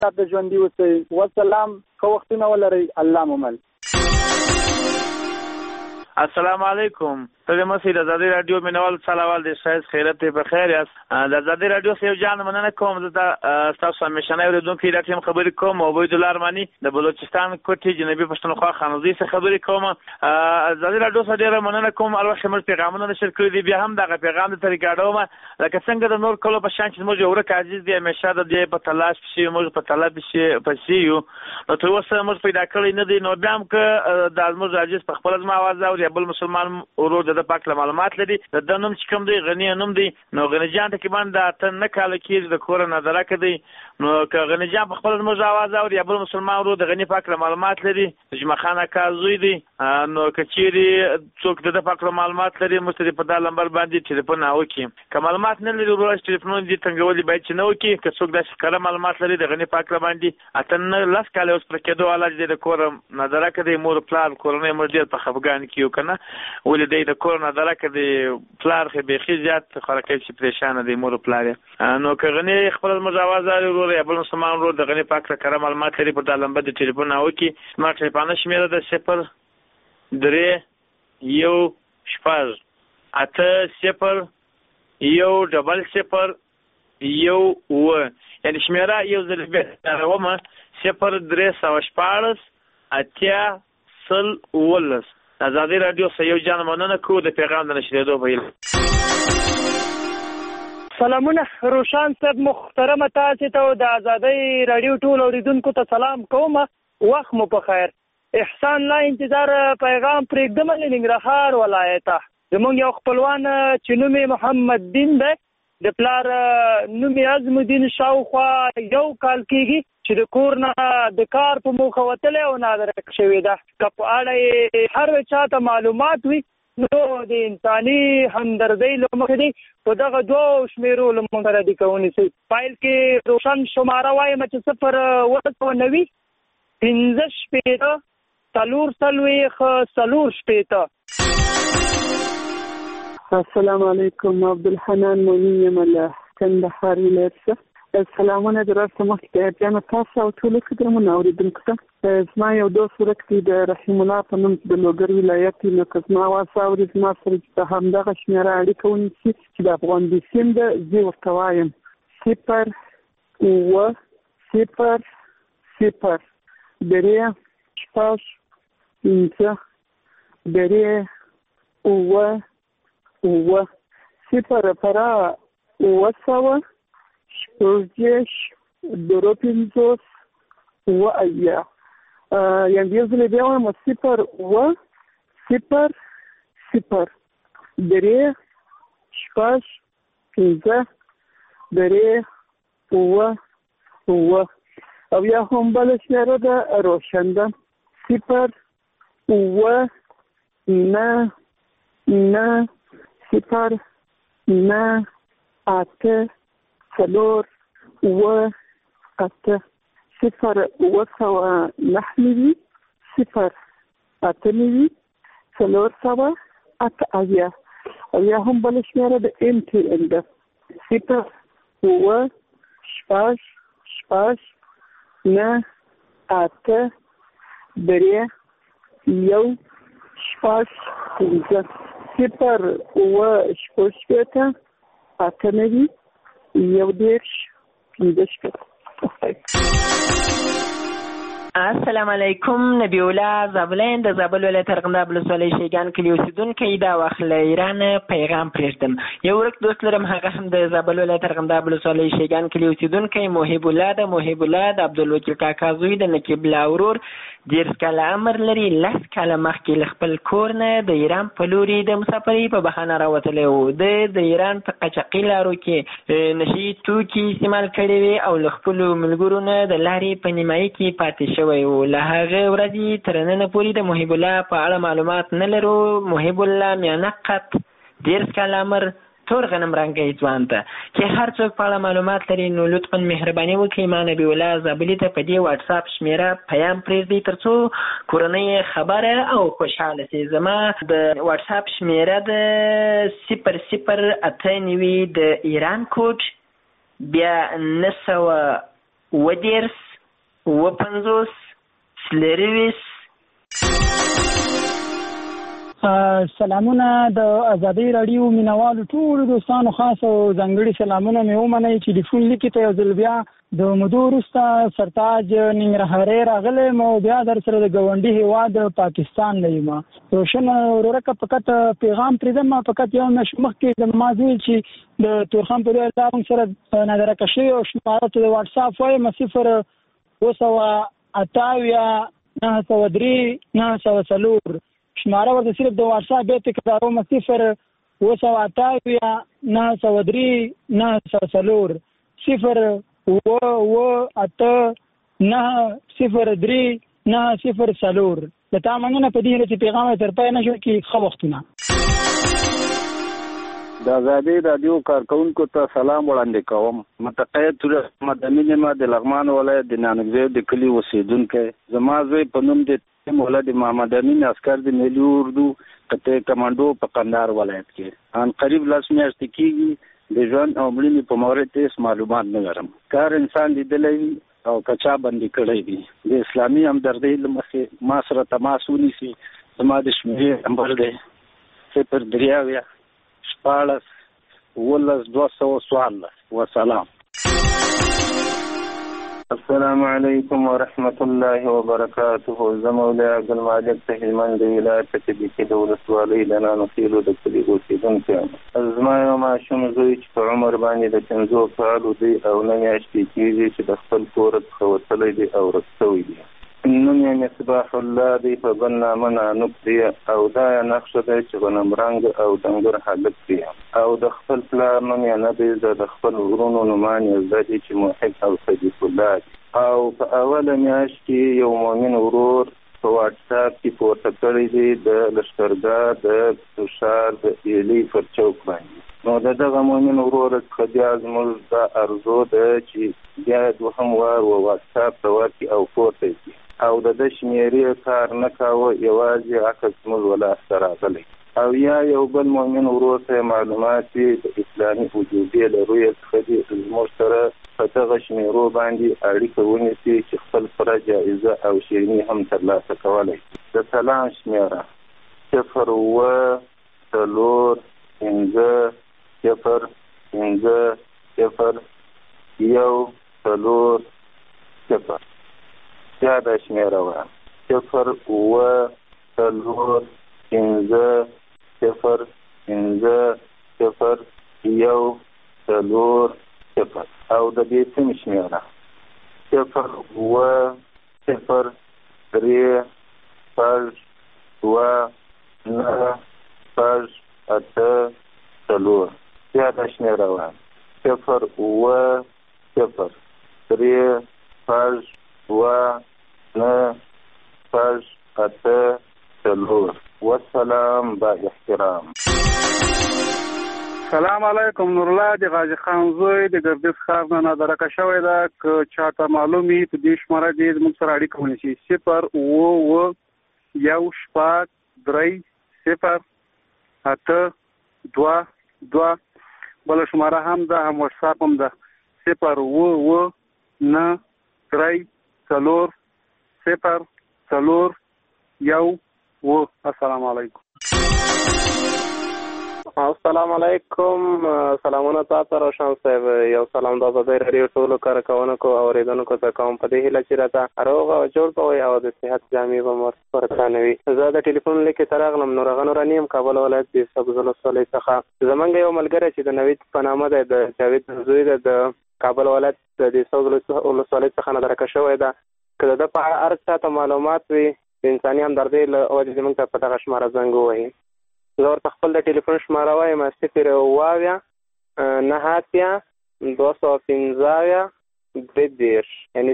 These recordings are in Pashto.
تاسو ژوندي اوسئ. والسلام. ښه وختونه ولرئ. الله مو مل. السلام علیکم. ته مسئ د آزادۍ راډیو مینوال سلامال د شایز خیرت په خیر یاست. د آزادۍ راډیو سیو جان مننه کوم. زه تاسو همیشنی اوریدونکي د ټیم خبرې کوم. عبید الله ارماني د بلوچستان کوټې جنوبي پښتونخوا خانوزي څخه خبرې کوم. آزادۍ راډیو سره ډیره مننه کوم. البته موږ پیغامونه نشر کړی دي، بیا هم دغه پیغام د طریقاډو ما لکه څنګه د نور کلو په شان چې موږ یو ورک عزیز دی همیشه د دې په تلاش شي، موږ په طلب شي پسې یو. نو تر اوسه موږ پیدا کړی نه دی. نو بیا هم که د موږ عزیز په خپل ځما आवाज او بل مسلمان ورور د پاک معلومات لري د دنوم چې کوم دی غنی نوم دی. نو غنی جان ته کې باندې ته نه کال کې د کور نه درک دی. نو که غنی جان په خپل موږ आवाज او بل مسلمان ورور د غنی پاک معلومات لري جمع خانه کازوی دی. نو کچيري څوک د پاک معلومات لري مستری په دا نمبر باندې ټلیفون وکي. که معلومات نه لري ورور ټلیفون دي څنګه باید چې نو کې که څوک د ښکاره معلومات لري د غنی پاک باندې اتن لاس کال اوس پر کېدو علاج د کور نه درک دی. مور پلان کورنۍ مرډ په خفګان کې کنه ولې د کور نه درک دی پلار خې به زیات خرکې چې پریشان دي مور پلار. نو که غنی خپل مجاوزه ورور یا بل مسلمان ورور د غنی پاک سره معلومات لري په د نمبر د ټلیفون وکي. سمارټ ټلیفون شمیره د 0 3 1 0 8 0 1 0 0 1 یعنی شمیره یو ځل به راومه 0 3 14 اتیا سل ولس. آزادۍ راډیو سیو جان مننه کو د پیغام د نشریدو ویل. سلامونه روشان صاحب محترم تاسو ته د آزادۍ راډیو ټول اوریدونکو ته سلام کوم. وخت مو په خیر. احسان لا انتظار پیغام پرېږدم له ننګرهار ولایته. زموږ یو خپلوان چې نوم محمد دین دی د پلار نوم عزم الدین شاوخوا یو کال کېږي چې د کور نه د کار په موخه وتلی او نادرک شوې ده. که په اړه هر چا ته معلومات وي نو د انساني همدردۍ له مخې دی په دغه دوو شمیرو له موږ سره دي ونیسئ. فایل کې روشن شماره وایم چې 0 15 شپېته 4 شپېته. السلام علیکم. عبدالحنان مونی یم له کندهار ولایت څخه. سلامونه درته مخکې جان تاسو او ټول قدرمن اوریدونکو ته. زما یو دوست ورک دی د رحیم الله په نوم د لوګر ولایت نو که زما واسه اوري زما سره چې همدغه شمیره اړیکه ونیسي چې د افغان بیسیم ده زه ورته وایم 0 0 0 0 درې شپږ پنځه درې اووه 0 پر 9 شپږ 250 وأيا يعني ينزل بيوم 0 0 0 دري شپږ پنځه درې اووه او یا هم بل شمیره ده روشن ده 0 9 9 0 9 8 4 8 0 9 0 8 4 7 8 او یا هم بل شمیره د MTN ده 0 شپږ 9 8 درې یو شپږ پنځه 0 شپږ شپېته 8 یو دېرش پنځه شپېته. السلام علیکم. نبی الله زابلین د زابل ولایت ارغنداب ولسوالۍ شیګان کلي اوسیدونکی دا وخت له ایران پیغام پرېږدم. یو ورک دوست لرم، هغه هم د زابل ولایت ارغنداب ولسوالۍ شیګان کلي اوسیدونکی محب الله د محب الله د عبدالوکیل کاکا زوی د نقیب الله ورور 10 کاله عمر لري. 10 کاله مخکې له خپل کور نه د ایران په لوري د مسافرۍ په بهانه راوتلی و. د ایران په قاچاقي لارو کې نشي توکي استعمال کړي وي او له خپلو ملګرو نه د لارې په نیمایي کې پاتې شوی و. له هغې ورځې تر ننه پورې د محب الله په اړه معلومات نه لرو. محب الله میانه قد 10 کاله عمر تور غنم رنګی ځوان ته چې هر څوک په اړه معلومات لري نو لطفا مهرباني وکړئ ما نبی الله زابلي ته په دې واتساپ شمیره پیام پرېږدئ تر څو کورنۍ خبره او خوشحاله سي. زما د واتساپ شمیره د 008 د ایران کوډ بیا 910 سلامونه د ازادي رادیو مینوالو ټول دوستانو خاص او ځانګړي سلامونه مې ومنئ چې ټلیفون لیکي ته یو ځل بیا د مودو وروسته سرتاج ننګرهاري راغلی م او بیا در سره د ګاونډي هېواد پاکستان نه یم. روشن ورورکه فقط پیغام پرېږدم، فقط یو میاشت مخکې د ما ویل چې د تورخم په لویه لار سره نادرکه شوي او شماره ته د واټساپ وایم 0283903 شماره ورته صرف د واټساپ به تکراروم 0283903 د تا مننه په دې چې پیغام تر پای نه شو کې ښه وختونه. د ازادي رادیو کارکونکو ته سلام وړاندې کوم. متقاعد مدني نما د لغمان ولایت د نانګزی د کلی اوسیدونکی. زما زوی په نوم د مولد محمد امین عسکر د ملي اردو قطعه کمانډو په قندهار ولایت کې ان قریب 10 میاشتې کېږي. د ژوند او مړینې په مورد هیڅ معلومات نه لرم. کار انسان لیدلی وي او کچا بندي کړی وي. د اسلامي همدردۍ له مخې ما سره تماس ونیسي. زما د شمیرې نمبر دی 083 14 وسلام. السلام علیکم ورحمت الله وبرکاته. زه مولا عبدالمالک د هلمند ولایت کې د ولسوالۍ د نانوخیلو د کلي اوسېدونکی یم. زما یو ماشوم زوی چې په عمر باندې د 50 کالو دی او 9 میاشتې کېږي چې د خپل کور څخه وتلی دی او ورک شوی دی. نوم یې مصباح الله دی، په بل نامه نانوک دی او دا یې نقشه دی چې غنمرنګ او ډنګر هلک دی او د خپل پلار نوم یې نه دی، د خپل ورونو نومان یې زده دي چې محب او صدیق الله دی. او په اوله میاشت کې یو مؤمن ورور په واټساپ کې پورته کړی دی د لښکرګاه د تشار د ایلي پر چوک باندې. نو دغه مؤمن ورور څخه بیا زموږ دا ارزو ده چې بیا دوهم وار واټساپ ته ورکړي او پورته کړي او د شمیرې کار نه کاوه، یوازې عکس موږ ولاسته راغلی. او یا یو بل مؤمن ورور ته معلومات د اسلامي وجوبې له رویې څخه دي زموږ سره په دغه شمیرو باندې اړیکه ونیسي چې خپل سره جایزه او شیریني هم ترلاسه کولی. د سلام شمیره 0505014 یا د شمیره وه 0505014 او د دې سیم شمیره 0035298 یا د شمیره وه 0035298 والسلام با احترام. سلام علیکم. نورالله د غازی خان زوی د ګردیز ښار نه نادرکه شوی ده. که چاته معلوم وي په دې شماره دې زموږ سره اړیکه ونیسي 09917308222. بله شماره هم ده، هم واټساپ هم ده 0993401. السلام علیکم. السلام علیکم. سلامونه تاسو روشن صاحب. یو سلام د ازادي رادیو ټولو کارکونکو او اوریدونکو ته کوم په دې هیله چې راته روغ او جوړ کوي او د صحت جامې به مو ورکانوي. زه د ټلیفون لیکې تراغلم نورغنورانیم کابل ولایت د سبزل ولسوالۍ څخه. زمونږ یو ملګری چې د نوید په نامه دی، د جاوید زوی د کابل ولایت د سبزل ولسوالۍ څخه نادرکه شوی ده. که د په اړه هر چاته معلومات وي د انساني همدردۍ له وجې زموږ ته په دغه شماره زنګ ووهي. زه ورته خپل د ټلیفون شماره وایم 09215 یعنې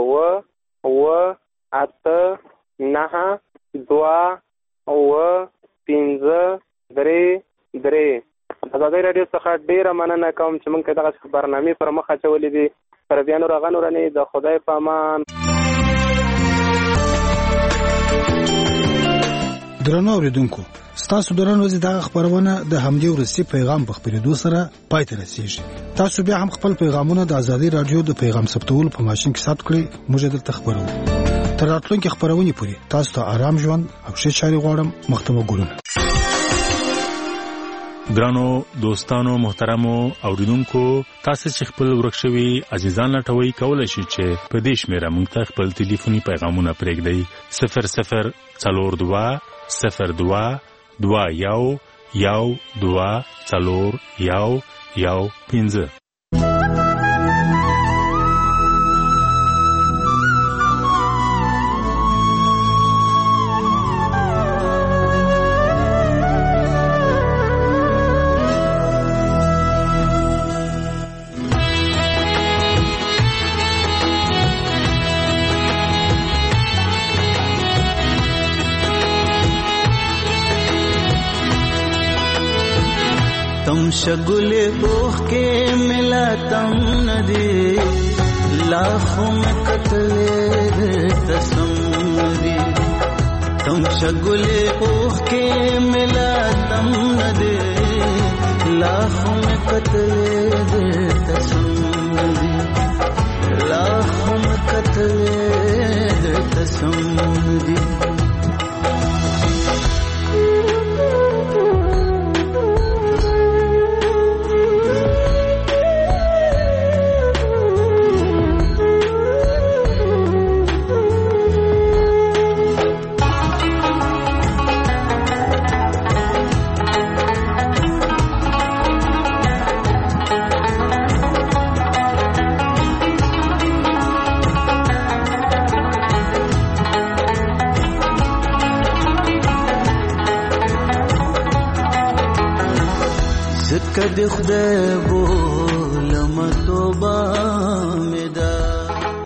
089221533. ازادي رادیو څخه ډیره مننه کوم چې موږ ته دغه خبرنامې پر مخ اچولې دي. تر بیا نور غنورنې د خدای په امان. درنو اوریدونکو ستاسو درنو ورځې دغه خبرونه د همدې ورځې پیغام په خبرېدو سره پای ته رسیږي. تاسو بیا هم خپل پیغامونه د ازادي رادیو د پیغام ثبتولو په ماشين کې ثبت کړئ. موږ درته خبرو تر راتلونکي خبرونه پورې تاسو ته آرام ژوند او ښه چاري غواړم. مختمه ګورم. ګرانو دوستانو محترمو اوریدونکو تاسو چې خپل ورکشوي عزیزان لټوي کولای شئ چې په دې شمیره موږ ته خپل ټلیفوني پیغامونه پرېږدئ 000221124115. तुम शगुले ओख के मिला तम नदी लाखों में कतले तसम्मदी. तुम शगुले ओख के मिला तम नदी लाखों में कतले तसम्मदी. लाखों में कतले तसम्मदी. कद खुदा बोलम तोबा